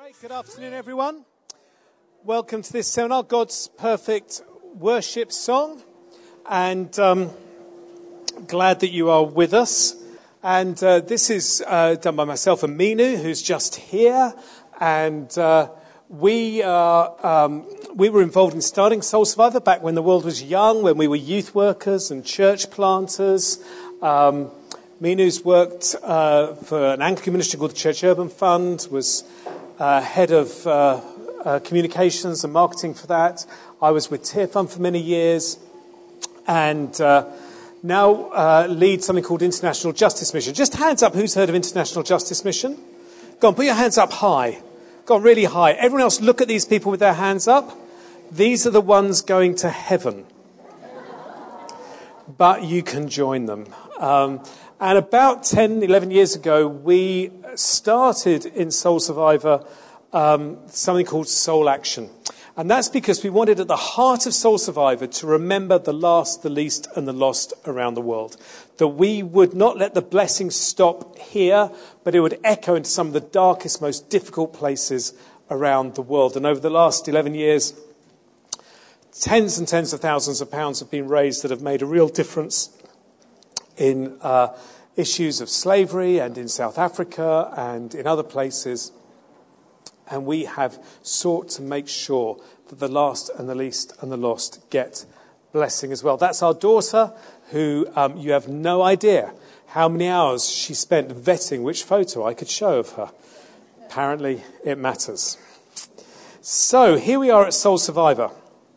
Great, good afternoon everyone. Welcome to this seminar, God's Perfect Worship Song. And glad that you are with us. And this is done by myself and Minu, who's just here. And we were involved in starting Soul Survivor back when the world was young, when we were youth workers and church planters. Minu's worked for an Anglican ministry called the Church Urban Fund, was head of communications and marketing for that. I was with Tear Fund for many years, and now lead something called International Justice Mission. Just hands up, who's heard of International Justice Mission? Go on, put your hands up high. Go on, really high. Everyone else, look at these people with their hands up. These are the ones going to heaven. But you can join them. And about 10, 11 years ago, we started in Soul Survivor something called Soul Action. And that's because we wanted at the heart of Soul Survivor to remember the last, the least, and the lost around the world. That we would not let the blessings stop here, but it would echo into some of the darkest, most difficult places around the world. And over the last 11 years, tens and tens of thousands of pounds have been raised that have made a real difference in issues of slavery and in South Africa and in other places. And we have sought to make sure that the last and the least and the lost get blessing as well. That's our daughter, who you have no idea how many hours she spent vetting which photo I could show of her. Apparently it matters. So here we are at Soul Survivor.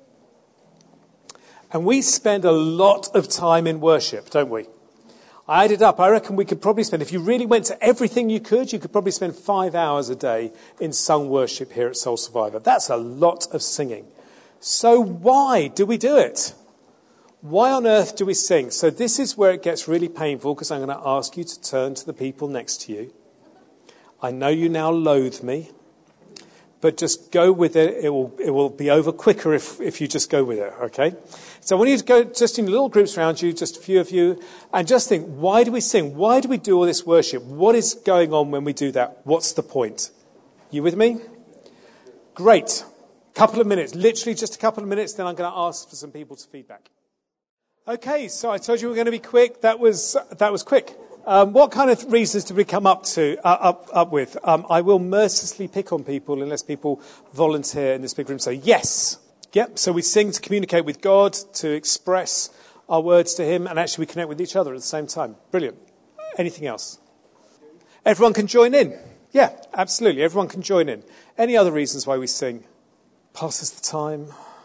And we spend a lot of time in worship, don't we? I added up, I reckon we could probably spend, if you really went to everything you could probably spend 5 hours a day in sung worship here at Soul Survivor. That's a lot of singing. So why do we do it? Why on earth do we sing? So this is where it gets really painful, because I'm going to ask you to turn to the people next to you. I know you now loathe me, but just go with it. It will be over quicker if you just go with it, okay? So I want you to go just in little groups around you, just a few of you, and just think, why do we sing? Why do we do all this worship? What is going on when we do that? What's the point? You with me? Great. Couple of minutes, literally just a couple of minutes, then I'm going to ask for some people's feedback. Okay, so I told you we were going to be quick. That was quick. What kind of reasons did we come up with? I will mercilessly pick on people unless people volunteer in this big room. So yes. Yep. So we sing to communicate with God, to express our words to him, and actually we connect with each other at the same time. Brilliant. Anything else? Everyone can join in. Yeah, absolutely. Everyone can join in. Any other reasons why we sing? Passes the time.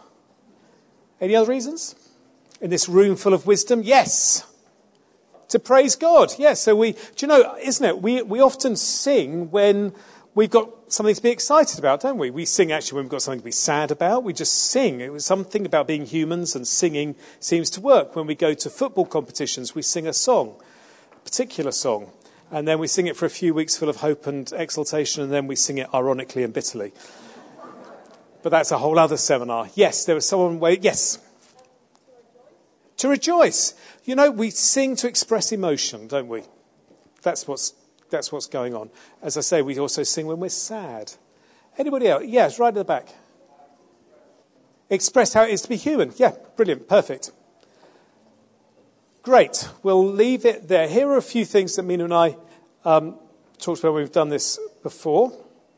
Any other reasons? In this room full of wisdom? Yes. To praise God. Yes. So do you know, isn't it? We often sing when we've got something to be excited about, don't we? We sing actually when we've got something to be sad about. We just sing. It was something about being humans, and singing seems to work. When we go to football competitions, we sing a song, a particular song, and then we sing it for a few weeks full of hope and exultation, and then we sing it ironically and bitterly. But that's a whole other seminar. Yes, there was someone yes. To rejoice. You know, we sing to express emotion, don't we? That's what's going on. As I say, we also sing when we're sad. Anybody else? Yes, right at the back. Express how it is to be human. Yeah, brilliant, perfect. Great, we'll leave it there. Here are a few things that Mina and I talked about when we've done this before.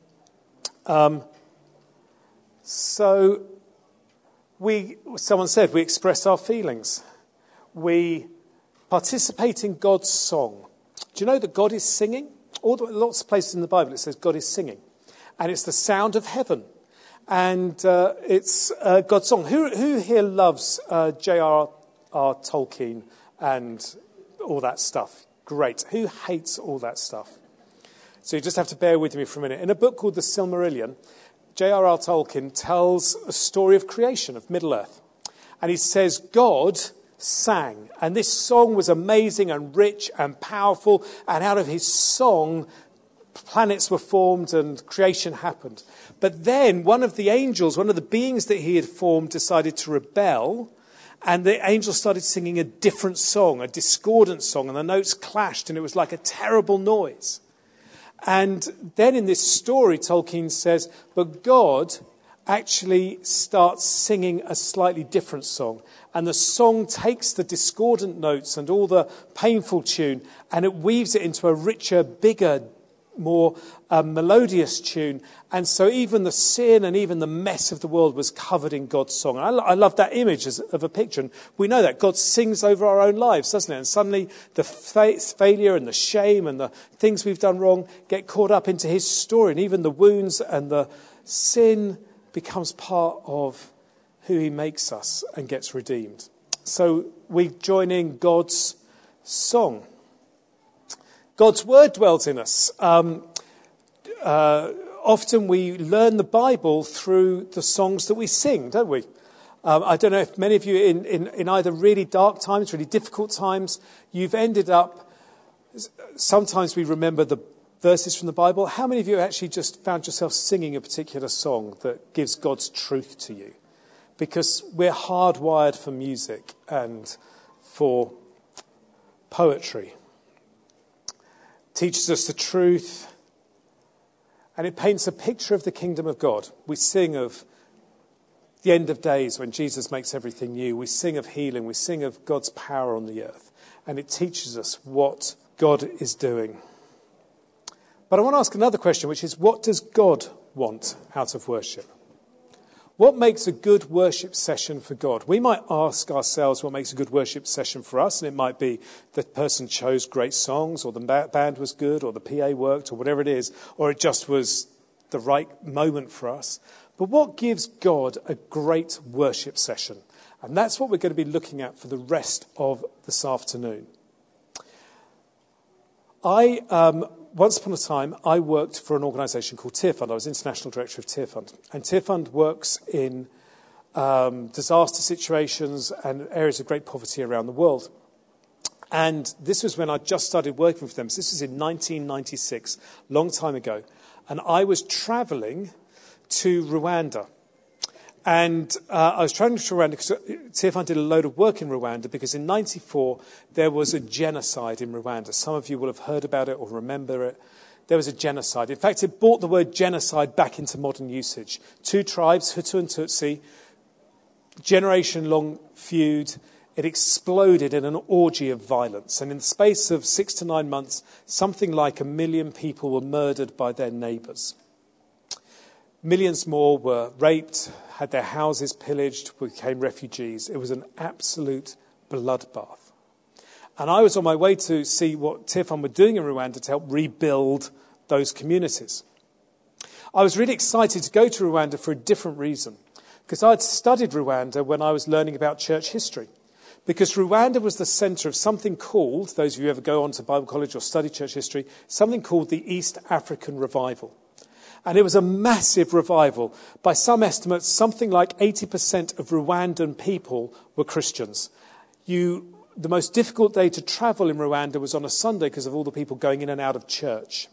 Someone said we express our feelings. We participate in God's song. Do you know that God is singing? Lots of places in the Bible it says God is singing. And it's the sound of heaven. And it's God's song. Who here loves J.R.R. Tolkien and all that stuff? Great. Who hates all that stuff? So you just have to bear with me for a minute. In a book called The Silmarillion, J.R.R. Tolkien tells a story of creation, of Middle-earth. And he says God sang, and this song was amazing and rich and powerful, and out of his song planets were formed and creation happened. But then one of the angels, one of the beings that he had formed, decided to rebel, and the angel started singing a different song, a discordant song, and the notes clashed, and it was like a terrible noise. And then in this story, Tolkien says, but God actually starts singing a slightly different song. And the song takes the discordant notes and all the painful tune, and it weaves it into a richer, bigger, more melodious tune. And so even the sin and even the mess of the world was covered in God's song. And I love that image of a picture. And we know that God sings over our own lives, doesn't it? And suddenly the failure and the shame and the things we've done wrong get caught up into his story. And even the wounds and the sin becomes part of who he makes us and gets redeemed. So we join in God's song. God's word dwells in us. Often we learn the Bible through the songs that we sing, don't we? I don't know if many of you in either really dark times, really difficult times, you've ended up, sometimes we remember the verses from the Bible. How many of you actually just found yourself singing a particular song that gives God's truth to you? Because we're hardwired for music and for poetry. Teaches us the truth, and it paints a picture of the kingdom of God. We sing of the end of days when Jesus makes everything new. We sing of healing. We sing of God's power on the earth, and it teaches us what God is doing. But I want to ask another question, which is, what does God want out of worship? What makes a good worship session for God? We might ask ourselves what makes a good worship session for us, and it might be the person chose great songs, or the band was good, or the PA worked, or whatever it is, or it just was the right moment for us. But what gives God a great worship session? And that's what we're going to be looking at for the rest of this afternoon. Once upon a time, I worked for an organisation called Tearfund. I was International Director of Tearfund. And Tearfund works in disaster situations and areas of great poverty around the world. And this was when I just started working for them. So this was in 1996, long time ago. And I was travelling to Rwanda. And I was travelling to Rwanda because Tearfund did a load of work in Rwanda, because in 1994 there was a genocide in Rwanda. Some of you will have heard about it or remember it. There was a genocide. In fact, it brought the word genocide back into modern usage. Two tribes, Hutu and Tutsi, generation-long feud. It exploded in an orgy of violence. And in the space of 6 to 9 months, something like 1 million people were murdered by their neighbours. Millions more were raped, had their houses pillaged, became refugees. It was an absolute bloodbath. And I was on my way to see what Tearfund were doing in Rwanda to help rebuild those communities. I was really excited to go to Rwanda for a different reason, because I'd studied Rwanda when I was learning about church history. Because Rwanda was the centre of something called, those of you who ever go on to Bible college or study church history, something called the East African Revival. And it was a massive revival. By some estimates, something like 80% of Rwandan people were Christians. The most difficult day to travel in Rwanda was on a Sunday because of all the people going in and out of church.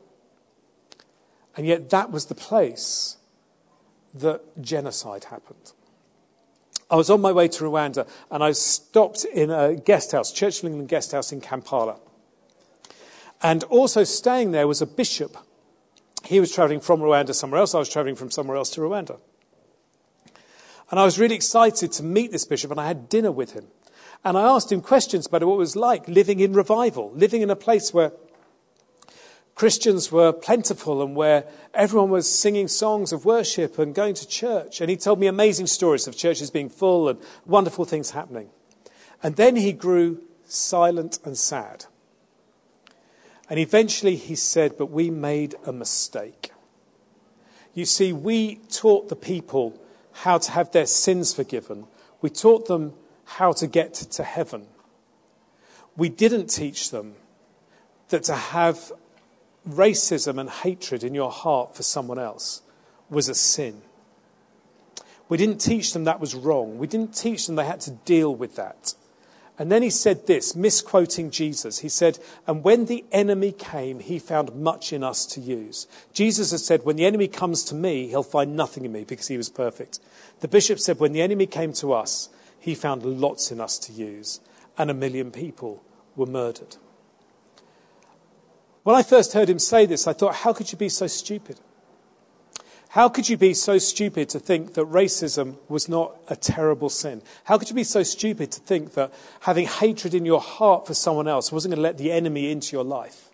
And yet that was the place that genocide happened. I was on my way to Rwanda, and I stopped in a guest house, Church of England guest house in Kampala. And also staying there was a bishop. He was travelling from Rwanda somewhere else. I was travelling from somewhere else to Rwanda. And I was really excited to meet this bishop, and I had dinner with him. And I asked him questions about what it was like living in revival, living in a place where Christians were plentiful and where everyone was singing songs of worship and going to church. And he told me amazing stories of churches being full and wonderful things happening. And then he grew silent and sad. And eventually he said, but we made a mistake. You see, we taught the people how to have their sins forgiven. We taught them how to get to heaven. We didn't teach them that to have racism and hatred in your heart for someone else was a sin. We didn't teach them that was wrong. We didn't teach them they had to deal with that. And then he said this, misquoting Jesus. He said, and when the enemy came, he found much in us to use. Jesus has said, when the enemy comes to me, he'll find nothing in me, because he was perfect. The bishop said, when the enemy came to us, he found lots in us to use. And 1 million people were murdered. When I first heard him say this, I thought, how could you be so stupid? How could you be so stupid to think that racism was not a terrible sin? How could you be so stupid to think that having hatred in your heart for someone else wasn't going to let the enemy into your life?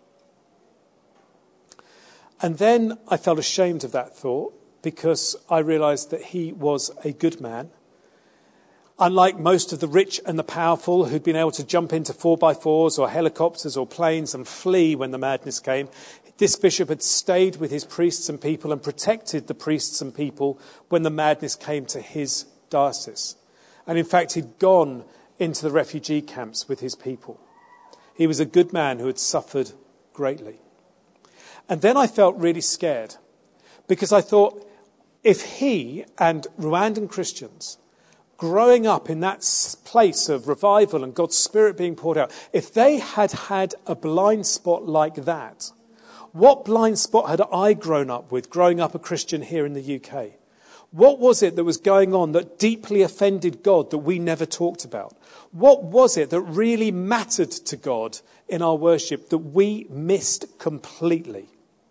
And then I felt ashamed of that thought because I realized that he was a good man. Unlike most of the rich and the powerful who'd been able to jump into 4x4s or helicopters or planes and flee when the madness came, this bishop had stayed with his priests and people and protected the priests and people when the madness came to his diocese. And in fact, he'd gone into the refugee camps with his people. He was a good man who had suffered greatly. And then I felt really scared because I thought, if he and Rwandan Christians growing up in that place of revival and God's Spirit being poured out, if they had had a blind spot like that, what blind spot had I grown up with, growing up a Christian here in the UK? What was it that was going on that deeply offended God that we never talked about? What was it that really mattered to God in our worship that we missed completely?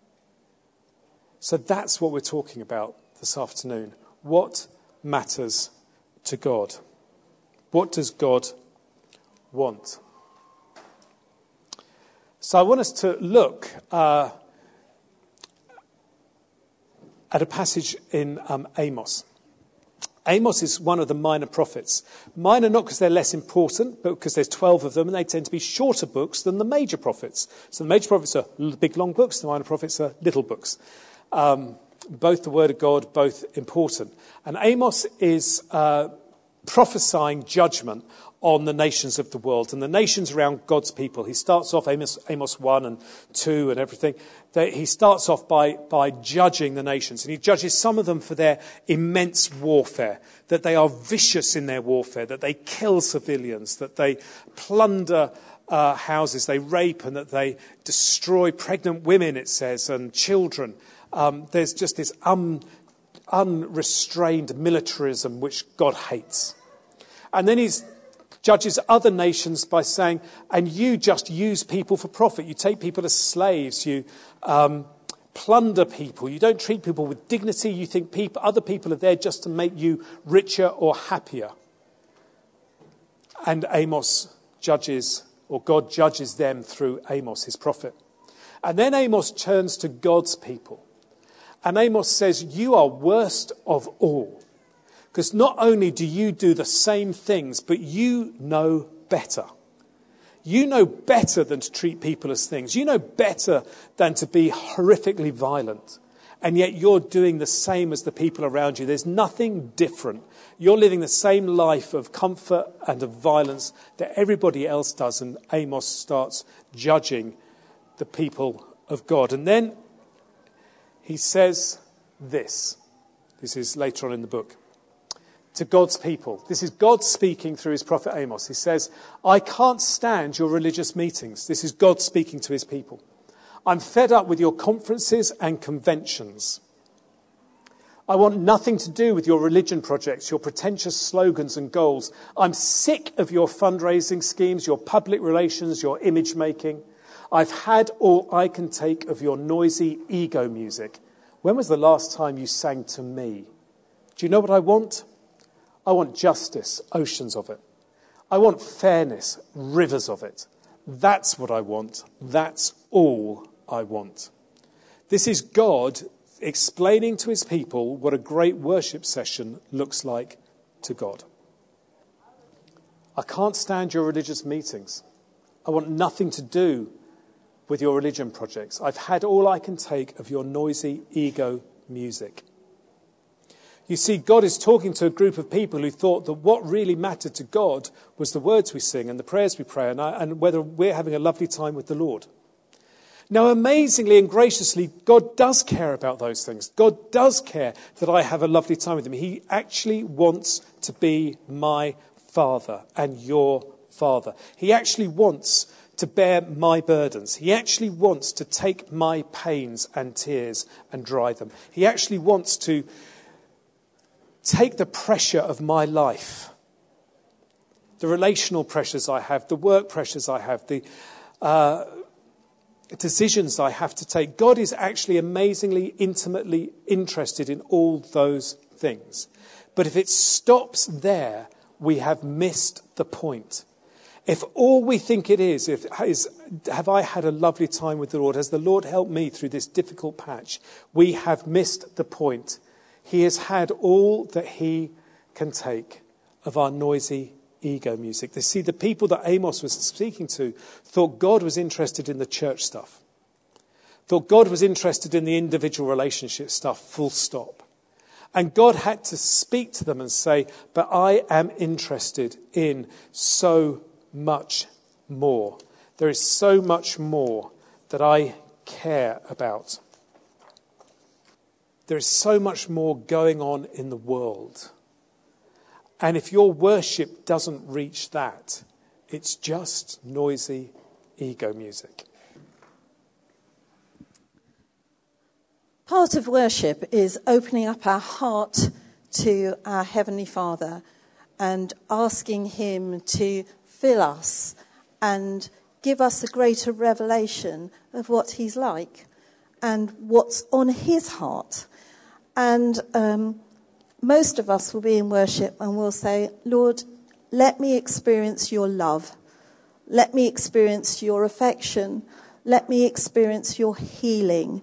So that's what we're talking about this afternoon. What matters to God? What does God want? So I want us to look at a passage in Amos. Amos is one of the minor prophets. Minor not because they're less important, but because there's 12 of them, and they tend to be shorter books than the major prophets. So the major prophets are big, long books. The minor prophets are little books. Both the word of God, both important. And Amos is prophesying judgment on the nations of the world and the nations around God's people. He starts off, Amos 1 and 2 and everything, he starts off by judging the nations. And he judges some of them for their immense warfare, that they are vicious in their warfare, that they kill civilians, that they plunder houses, they rape, and that they destroy pregnant women, it says, and children. There's just this unrestrained militarism which God hates. And then he judges other nations by saying, and you just use people for profit. You take people as slaves. You plunder people. You don't treat people with dignity. You think other people are there just to make you richer or happier. And Amos judges, or God judges them through Amos, his prophet. And then Amos turns to God's people. And Amos says, you are worst of all. Because not only do you do the same things, but you know better. You know better than to treat people as things. You know better than to be horrifically violent. And yet you're doing the same as the people around you. There's nothing different. You're living the same life of comfort and of violence that everybody else does. And Amos starts judging the people of God. And then he says this. This is later on in the book. To God's people. This is God speaking through his prophet Amos. He says, I can't stand your religious meetings. This is God speaking to his people. I'm fed up with your conferences and conventions. I want nothing to do with your religion projects, your pretentious slogans and goals. I'm sick of your fundraising schemes, your public relations, your image making. I've had all I can take of your noisy ego music. When was the last time you sang to me? Do you know what I want? I want justice, oceans of it. I want fairness, rivers of it. That's what I want. That's all I want. This is God explaining to his people what a great worship session looks like to God. I can't stand your religious meetings. I want nothing to do with your religion projects. I've had all I can take of your noisy ego music. You see, God is talking to a group of people who thought that what really mattered to God was the words we sing and the prayers we pray and whether we're having a lovely time with the Lord. Now, amazingly and graciously, God does care about those things. God does care that I have a lovely time with him. He actually wants to be my Father and your Father. He actually wants to bear my burdens. He actually wants to take my pains and tears and dry them. He actually wants to take the pressure of my life, the relational pressures I have, the work pressures I have, the decisions I have to take. God is actually amazingly, intimately interested in all those things. But if it stops there, we have missed the point. If all we think it is, have I had a lovely time with the Lord? Has the Lord helped me through this difficult patch? We have missed the point. He has had all that he can take of our noisy ego music. They see the people that Amos was speaking to thought God was interested in the church stuff. Thought God was interested in the individual relationship stuff, full stop. And God had to speak to them and say, but I am interested in so much more. There is so much more that I care about. There is so much more going on in the world. And if your worship doesn't reach that, it's just noisy ego music. Part of worship is opening up our heart to our Heavenly Father and asking him to fill us and give us a greater revelation of what he's like and what's on his heart. And most of us will be in worship and will say, Lord, let me experience your love. Let me experience your affection. Let me experience your healing.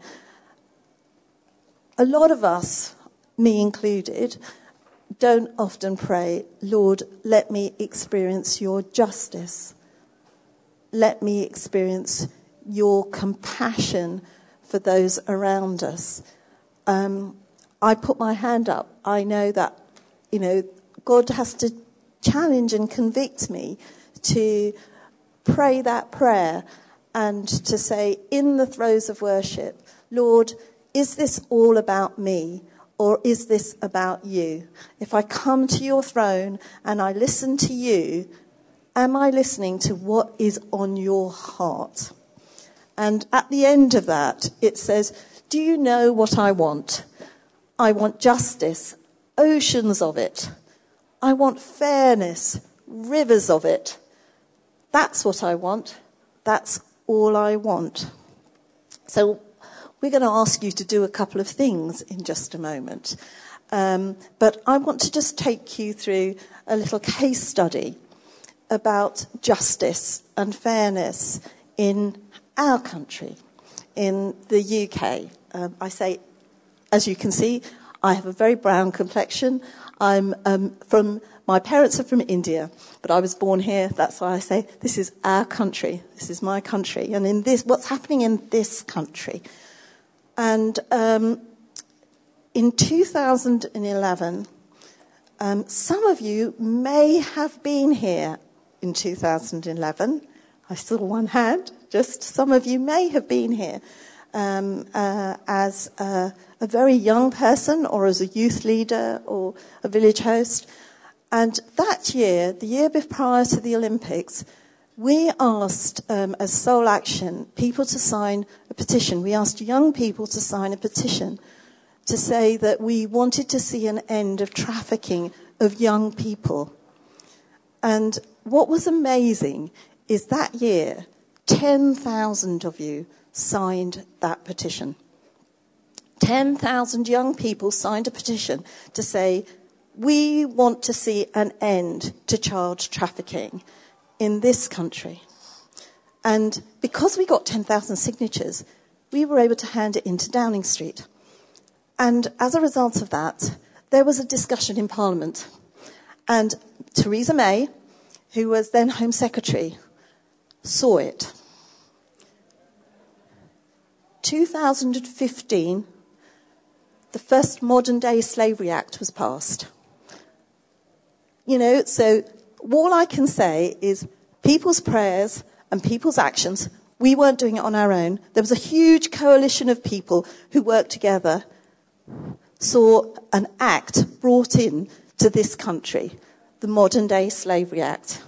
A lot of us, me included, don't often pray, Lord, let me experience your justice. Let me experience your compassion for those around us. I put my hand up. I know that, God has to challenge and convict me to pray that prayer and to say in the throes of worship, Lord, is this all about me or is this about you? If I come to your throne and I listen to you, am I listening to what is on your heart? And at the end of that, it says, do you know what I want? I want justice, oceans of it. I want fairness, rivers of it. That's what I want. That's all I want. So we're going to ask you to do a couple of things in just a moment. But I want to just take you through a little case study about justice and fairness in our country, in the UK. I say, as you can see, I have a very brown complexion. My parents are from India, but I was born here. That's why I say this is our country. This is my country. And in this, what's happening in this country? And in 2011, some of you may have been here in 2011. I saw one hand. Just some of you may have been here as a very young person or as a youth leader or a village host. And that year, the year prior to the Olympics, we asked, as Soul Action, people to sign a petition. We asked young people to sign a petition to say that we wanted to see an end of trafficking of young people. And what was amazing is that year, 10,000 of you signed that petition. 10,000 young people signed a petition to say, we want to see an end to child trafficking in this country. And because we got 10,000 signatures, we were able to hand it into Downing Street. And as a result of that, there was a discussion in Parliament. And Theresa May, who was then Home Secretary, saw it. 2015, the first modern-day Slavery Act was passed. So all I can say is people's prayers and people's actions, we weren't doing it on our own. There was a huge coalition of people who worked together, saw an act brought in to this country, the modern-day Slavery Act.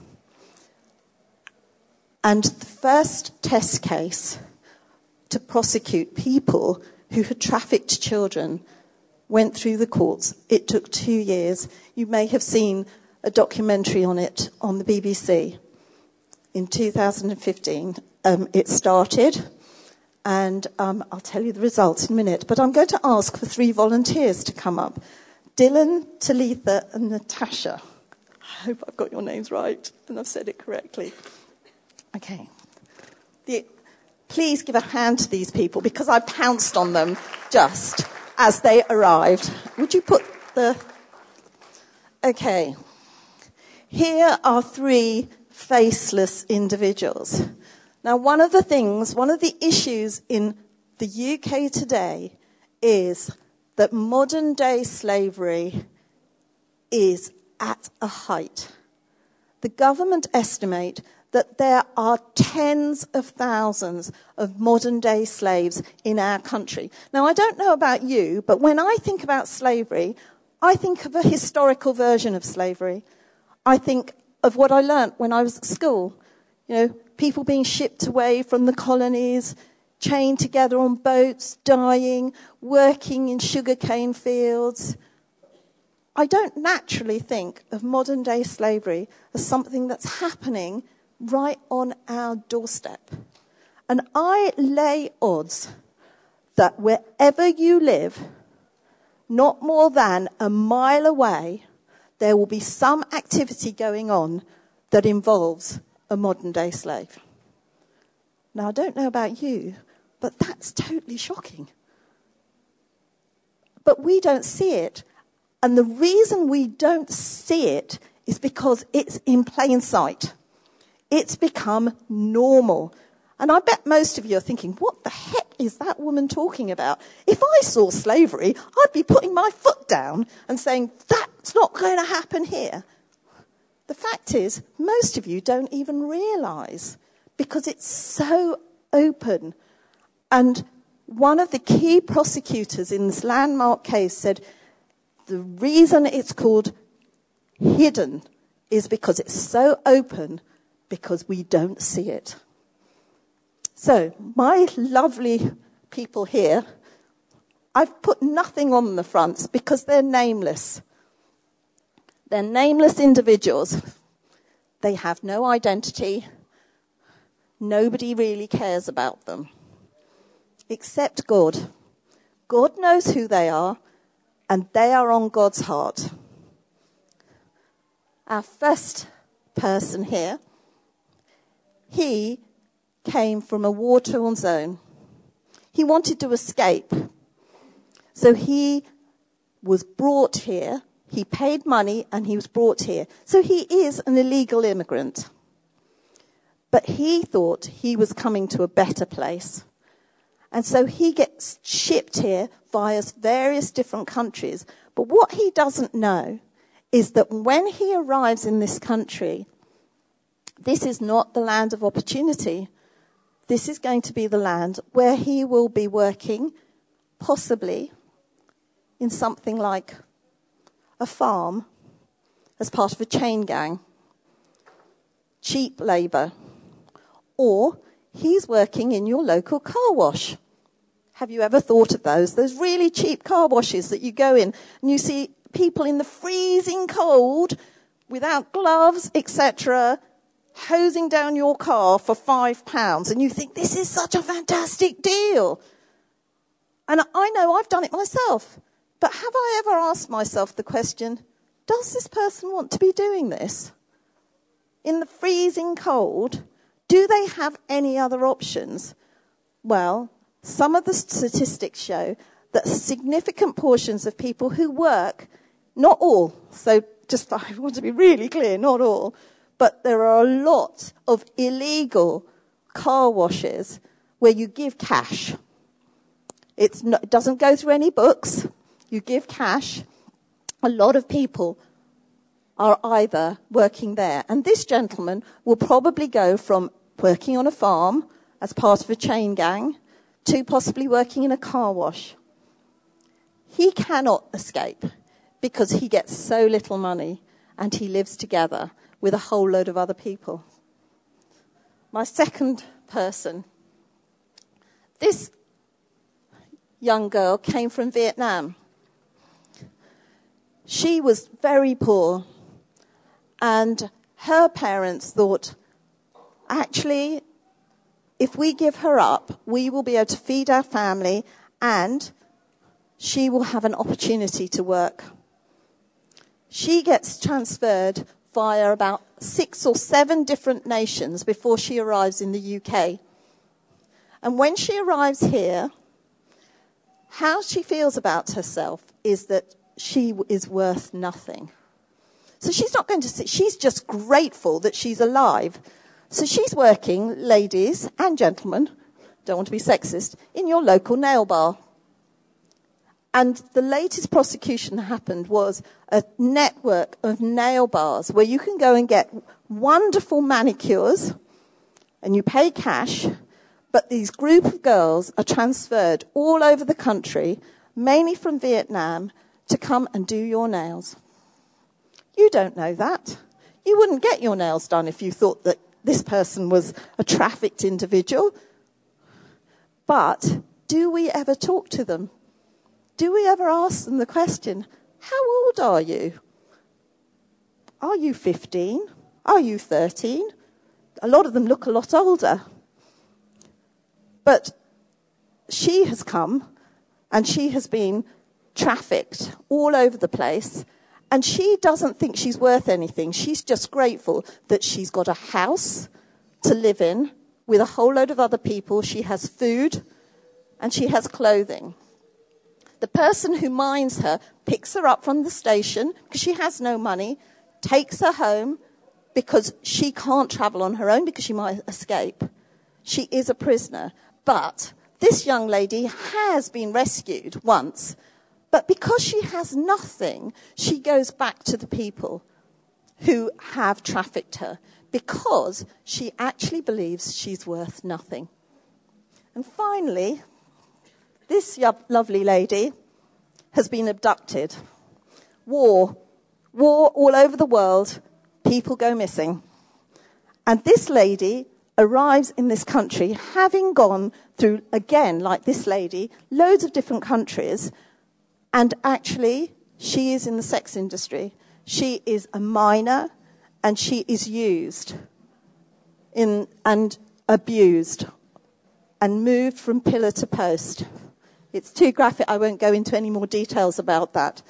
And the first test case to prosecute people who had trafficked children went through the courts. It took 2 years. You may have seen a documentary on it on the BBC. In 2015, it started, And I'll tell you the results in a minute. But I'm going to ask for 3 volunteers to come up. Dylan, Talitha and Natasha. I hope I've got your names right and I've said it correctly. Okay. Please give a hand to these people because I pounced on them just as they arrived. Would you put the... Okay. Here are 3 faceless individuals. Now, one of the issues in the UK today is that modern day slavery is at a height. The government estimate that there are tens of thousands of modern day slaves in our country. Now, I don't know about you, but when I think about slavery, I think of a historical version of slavery. I think of what I learnt when I was at school. You know, people being shipped away from the colonies, chained together on boats, dying, working in sugarcane fields. I don't naturally think of modern day slavery as something that's happening right on our doorstep. And I lay odds that wherever you live, not more than a mile away, there will be some activity going on that involves a modern day slave. Now, I don't know about you, but that's totally shocking. But we don't see it. And the reason we don't see it is because it's in plain sight. It's become normal. And I bet most of you are thinking, what the heck is that woman talking about? If I saw slavery, I'd be putting my foot down and saying, that's not going to happen here. The fact is, most of you don't even realise because it's so open. And one of the key prosecutors in this landmark case said the reason it's called hidden is because it's so open because we don't see it. So, my lovely people here, I've put nothing on the fronts because they're nameless. They're nameless individuals. They have no identity. Nobody really cares about them. Except God. God knows who they are, and they are on God's heart. Our first person here, he came from a war-torn zone. He wanted to escape. So he was brought here. He paid money and he was brought here. So he is an illegal immigrant. But he thought he was coming to a better place. And so he gets shipped here via various different countries. But what he doesn't know is that when he arrives in this country, this is not the land of opportunity. This is going to be the land where he will be working, possibly, in something like a farm as part of a chain gang, cheap labour, or he's working in your local car wash. Have you ever thought of those? Those really cheap car washes that you go in and you see people in the freezing cold without gloves, etc., hosing down your car for £5, and you think, this is such a fantastic deal. And I know I've done it myself. But have I ever asked myself the question, does this person want to be doing this? In the freezing cold, do they have any other options? Well, some of the statistics show that significant portions of people who work, not all, so just I want to be really clear, not all, but there are a lot of illegal car washes where you give cash. It doesn't go through any books. You give cash. A lot of people are either working there. And this gentleman will probably go from working on a farm as part of a chain gang to possibly working in a car wash. He cannot escape because he gets so little money and he lives together with a whole load of other people. My second person, this young girl came from Vietnam. She was very poor, and her parents thought, actually, if we give her up, we will be able to feed our family and she will have an opportunity to work. She gets transferred via about 6 or 7 different nations before she arrives in the UK. And when she arrives here, how she feels about herself is that she is worth nothing. So she's not going to sit, she's just grateful that she's alive. So she's working, ladies and gentlemen, don't want to be sexist, in your local nail bar. And the latest prosecution that happened was a network of nail bars where you can go and get wonderful manicures and you pay cash, but these group of girls are transferred all over the country, mainly from Vietnam, to come and do your nails. You don't know that. You wouldn't get your nails done if you thought that this person was a trafficked individual. But do we ever talk to them? Do we ever ask them the question, how old are you? Are you 15? Are you 13? A lot of them look a lot older. But she has come and she has been trafficked all over the place. And she doesn't think she's worth anything. She's just grateful that she's got a house to live in with a whole load of other people. She has food and she has clothing. The person who minds her picks her up from the station because she has no money, takes her home because she can't travel on her own because she might escape. She is a prisoner. But this young lady has been rescued once. But because she has nothing, she goes back to the people who have trafficked her because she actually believes she's worth nothing. And finally, this lovely lady has been abducted. War all over the world, people go missing. And this lady arrives in this country having gone through, again, like this lady, loads of different countries. And actually, she is in the sex industry. She is a minor, and she is used and abused and moved from pillar to post. It's too graphic. I won't go into any more details about that.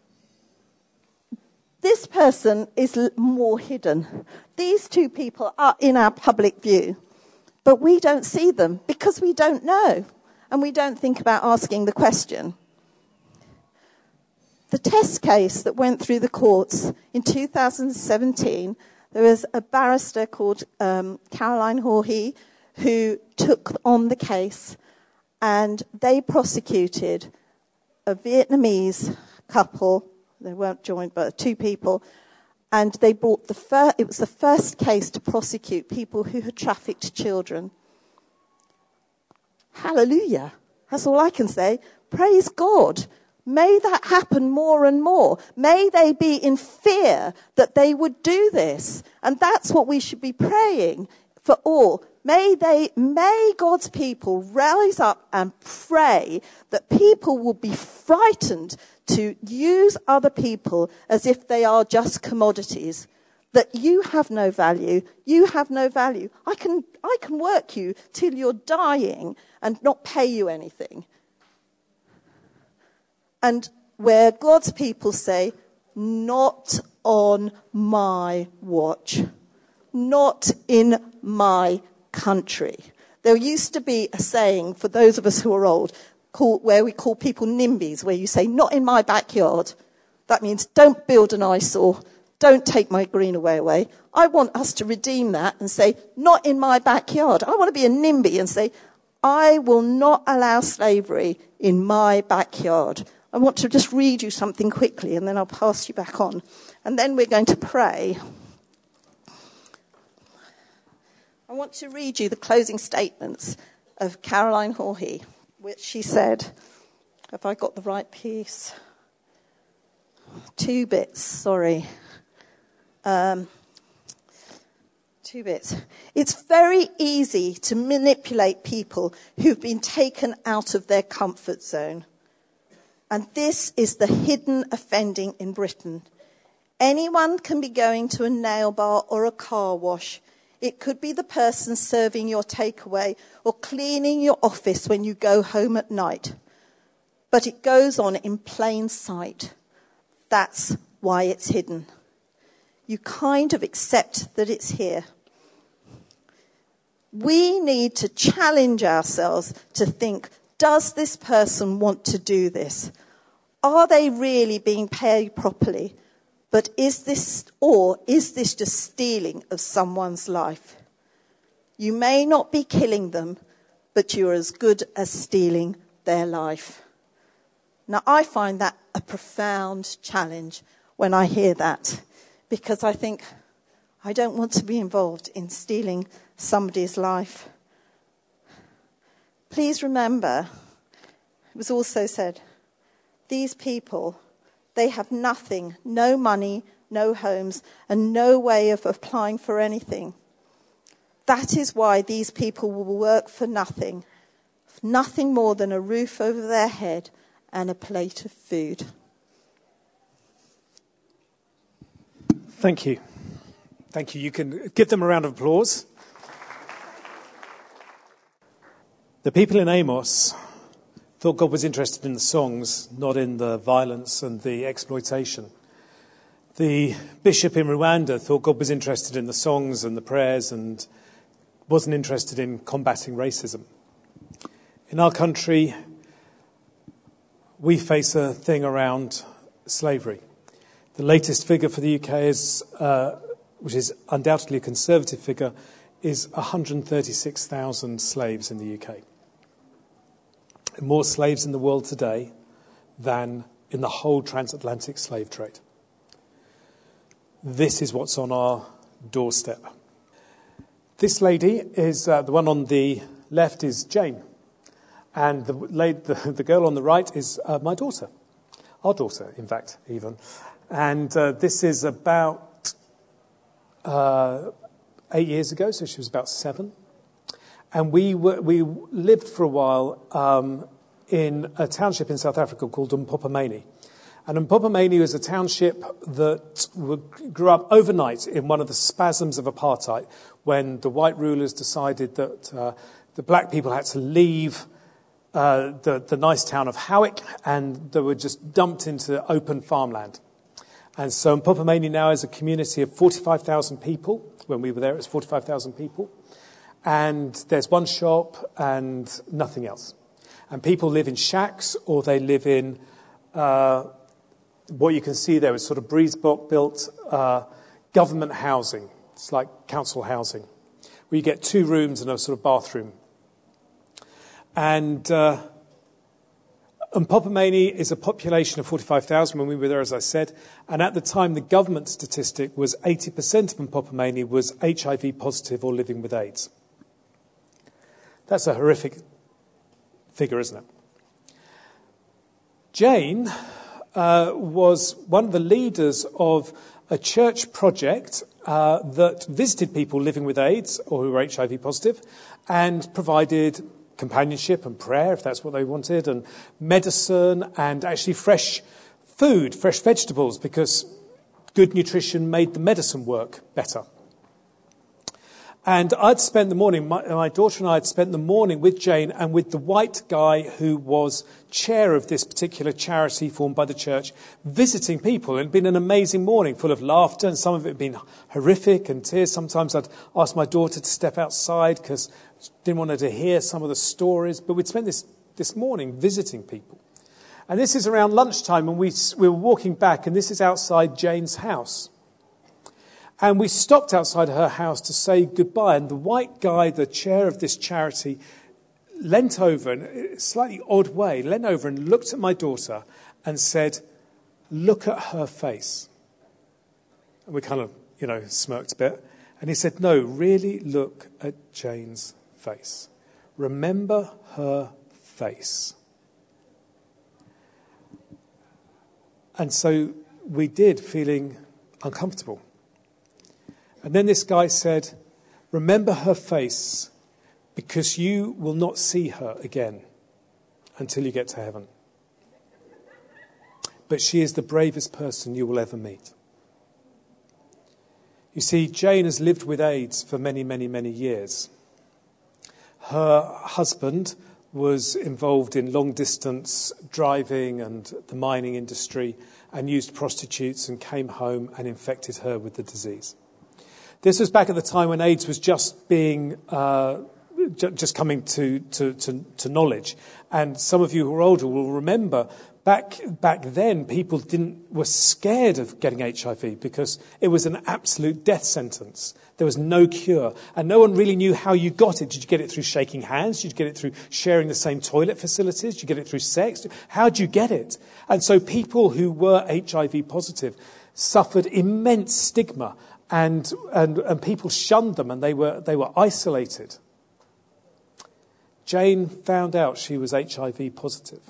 This person is more hidden. These two people are in our public view, but we don't see them because we don't know, and we don't think about asking the question. The test case that went through the courts in 2017, there was a barrister called Caroline Hawhey who took on the case, and they prosecuted a Vietnamese couple. They weren't joined, but 2 people. And they brought it was the first case to prosecute people who had trafficked children. Hallelujah. That's all I can say. Praise God. May that happen more and more. May they be in fear that they would do this. And that's what we should be praying for all. May God's people rise up and pray that people will be frightened to use other people as if they are just commodities. That you have no value. You have no value. I can work you till you're dying and not pay you anything. And where God's people say, not on my watch, not in my country. There used to be a saying, for those of us who are old, where we call people NIMBYs, where you say, not in my backyard. That means don't build an eyesore, don't take my greenaway away. I want us to redeem that and say, not in my backyard. I want to be a NIMBY and say, I will not allow slavery in my backyard. I want to just read you something quickly and then I'll pass you back on. And then we're going to pray. I want to read you the closing statements of Caroline Hawhey, which she said, have I got the right piece? 2 bits, sorry. 2 bits. It's very easy to manipulate people who've been taken out of their comfort zone. And this is the hidden offending in Britain. Anyone can be going to a nail bar or a car wash It could be the person serving your takeaway or cleaning your office when you go home at night. But it goes on in plain sight. That's why it's hidden. You kind of accept that it's here. We need to challenge ourselves to think, does this person want to do this? Are they really being paid properly? But is this just stealing of someone's life? You may not be killing them, but you're as good as stealing their life. Now, I find that a profound challenge when I hear that, because I think, I don't want to be involved in stealing somebody's life. Please remember, it was also said, these people, they have nothing, no money, no homes, and no way of applying for anything. That is why these people will work for nothing more than a roof over their head and a plate of food. Thank you. Thank you. You can give them a round of applause. The people in Amos thought God was interested in the songs, not in the violence and the exploitation. The bishop in Rwanda thought God was interested in the songs and the prayers and wasn't interested in combating racism. In our country, we face a thing around slavery. The latest figure for the UK is, which is undoubtedly a conservative figure, is 136,000 slaves in the UK. More slaves in the world today than in the whole transatlantic slave trade. This is what's on our doorstep. This lady is, the one on the left is Jane. And the girl on the right is my daughter. Our daughter, in fact, even. And this is about 8 years ago, so she was about 7. And we lived for a while in a township in South Africa called Mpopomeni. And Mpopomeni was a township that grew up overnight in one of the spasms of apartheid when the white rulers decided that the black people had to leave the nice town of Howick and they were just dumped into open farmland. And so Mpopomeni now is a community of 45,000 people. When we were there, it was 45,000 people. And there's one shop and nothing else. And people live in shacks or they live in what you can see there is sort of breezeblock-built government housing. It's like council housing, where you get 2 rooms and a sort of bathroom. And Mpopomeni is a population of 45,000 when we were there, as I said. And at the time, the government statistic was 80% of Mpopomeni was HIV positive or living with AIDS. That's a horrific figure, isn't it? Jane was one of the leaders of a church project that visited people living with AIDS or who were HIV positive and provided companionship and prayer, if that's what they wanted, and medicine and actually fresh food, fresh vegetables, because good nutrition made the medicine work better. And I'd spent the morning, my daughter and I had spent the morning with Jane and with the white guy who was chair of this particular charity formed by the church, visiting people. It had been an amazing morning, full of laughter, and some of it had been horrific and tears. Sometimes I'd ask my daughter to step outside because I didn't want her to hear some of the stories. But we'd spent this morning visiting people. And this is around lunchtime, and we were walking back, and this is outside Jane's house. And we stopped outside her house to say goodbye. And the white guy, the chair of this charity, leant over in a slightly odd way, leant over and looked at my daughter and said, "Look at her face." And we kind of, smirked a bit. And he said, "No, really look at Jane's face. Remember her face." And so we did, feeling uncomfortable. And then this guy said, "Remember her face, because you will not see her again until you get to heaven. But she is the bravest person you will ever meet." You see, Jane has lived with AIDS for many, many, many years. Her husband was involved in long-distance driving and the mining industry and used prostitutes and came home and infected her with the disease. This was back at the time when AIDS was just being just coming to knowledge. And some of you who are older will remember back then people were scared of getting HIV because it was an absolute death sentence. There was no cure. And no one really knew how you got it. Did you get it through shaking hands? Did you get it through sharing the same toilet facilities? Did you get it through sex? How did you get it? And so people who were HIV positive suffered immense stigma and people shunned them and they were isolated. Jane found out she was HIV positive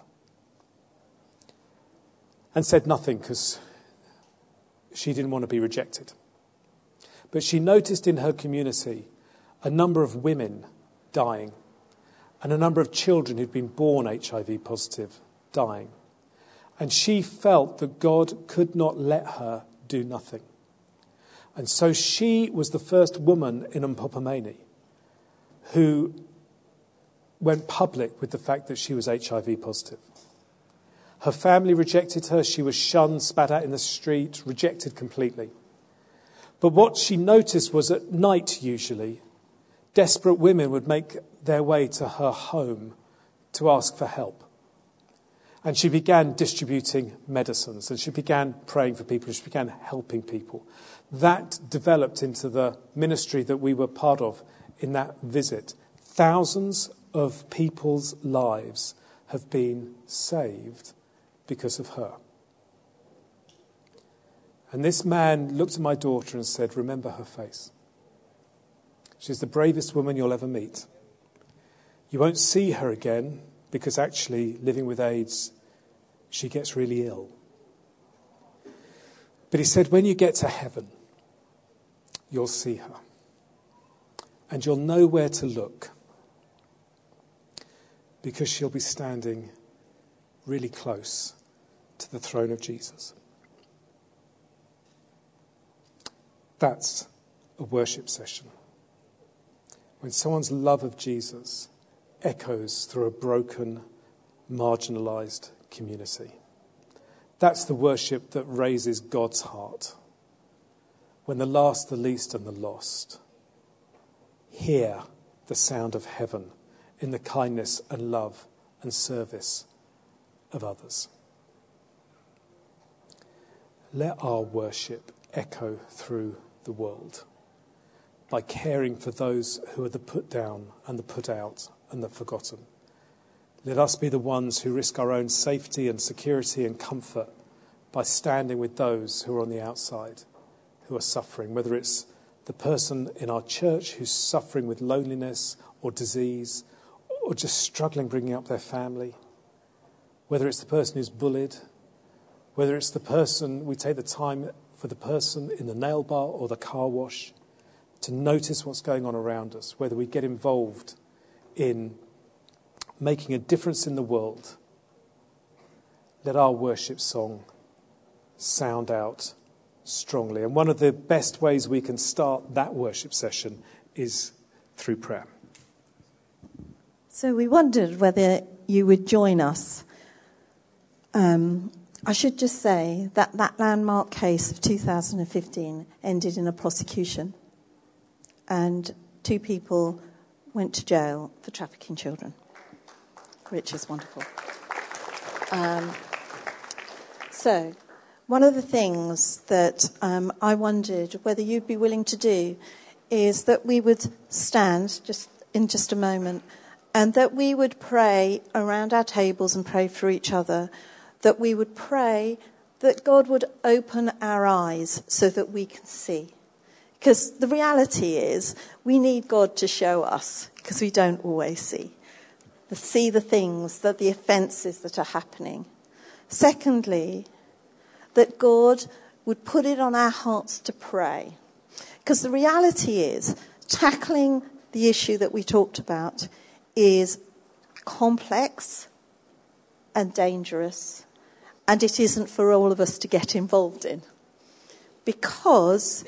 and said nothing because she didn't want to be rejected. But she noticed in her community a number of women dying and a number of children who'd been born HIV positive dying. And she felt that God could not let her do nothing. And so she was the first woman in Mpopomeni who went public with the fact that she was HIV positive. Her family rejected her. She was shunned, spat out in the street, rejected completely. But what she noticed was at night, usually, desperate women would make their way to her home to ask for help. And she began distributing medicines, and she began praying for people, and she began helping people. That developed into the ministry that we were part of in that visit. Thousands of people's lives have been saved because of her. And this man looked at my daughter and said, "Remember her face. She's the bravest woman you'll ever meet. You won't see her again because actually living with AIDS, she gets really ill." But he said, when you get to heaven, you'll see her. And you'll know where to look because she'll be standing really close to the throne of Jesus. That's a worship session. When someone's love of Jesus echoes through a broken, marginalised community. That's the worship that raises God's heart. When the last, the least and the lost hear the sound of heaven in the kindness and love and service of others. Let our worship echo through the world by caring for those who are the put down and the put out and the forgotten. Let us be the ones who risk our own safety and security and comfort by standing with those who are on the outside, who are suffering, whether it's the person in our church who's suffering with loneliness or disease or just struggling bringing up their family, whether it's the person who's bullied, whether it's the person, we take the time for the person in the nail bar or the car wash to notice what's going on around us, whether we get involved in making a difference in the world. Let our worship song sound out strongly. And one of the best ways we can start that worship session is through prayer. So we wondered whether you would join us. I should just say that landmark case of 2015 ended in a prosecution, and 2 people went to jail for trafficking children, which is wonderful. So one of the things that I wondered whether you'd be willing to do is that we would stand in just a moment and that we would pray around our tables and pray for each other, that we would pray that God would open our eyes so that we can see. Because the reality is we need God to show us because we don't always see the things, the offences that are happening. Secondly, that God would put it on our hearts to pray. Because the reality is tackling the issue that we talked about is complex and dangerous, and it isn't for all of us to get involved in. Because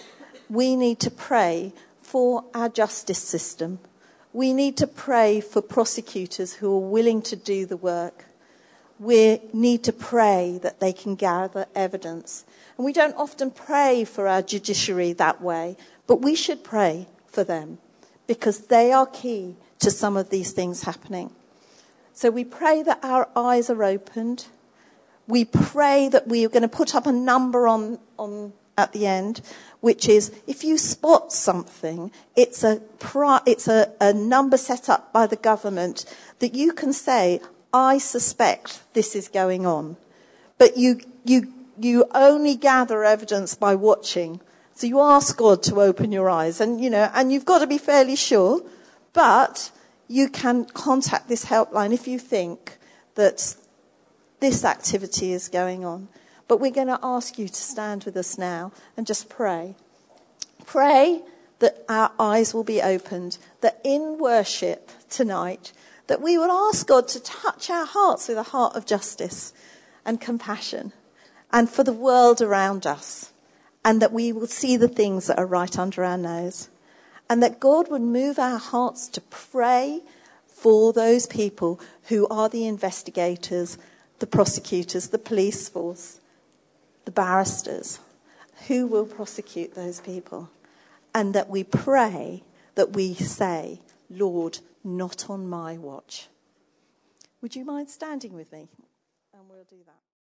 we need to pray for our justice system. We need to pray for prosecutors who are willing to do the work. We need to pray that they can gather evidence. And we don't often pray for our judiciary that way, but we should pray for them because they are key to some of these things happening. So we pray that our eyes are opened. We pray that we are going to put up a number on at the end, which is if you spot something, it's a number set up by the government that you can say, I suspect this is going on. But you only gather evidence by watching. So you ask God to open your eyes, and you've got to be fairly sure, but you can contact this helpline if you think that this activity is going on. But we're going to ask you to stand with us now and just pray. Pray that our eyes will be opened, that in worship tonight, that we will ask God to touch our hearts with a heart of justice and compassion and for the world around us, and that we will see the things that are right under our nose, and that God would move our hearts to pray for those people who are the investigators, the prosecutors, the police force, the barristers, who will prosecute those people, and that we pray, that we say, Lord, not on my watch. Would you mind standing with me? And we'll do that.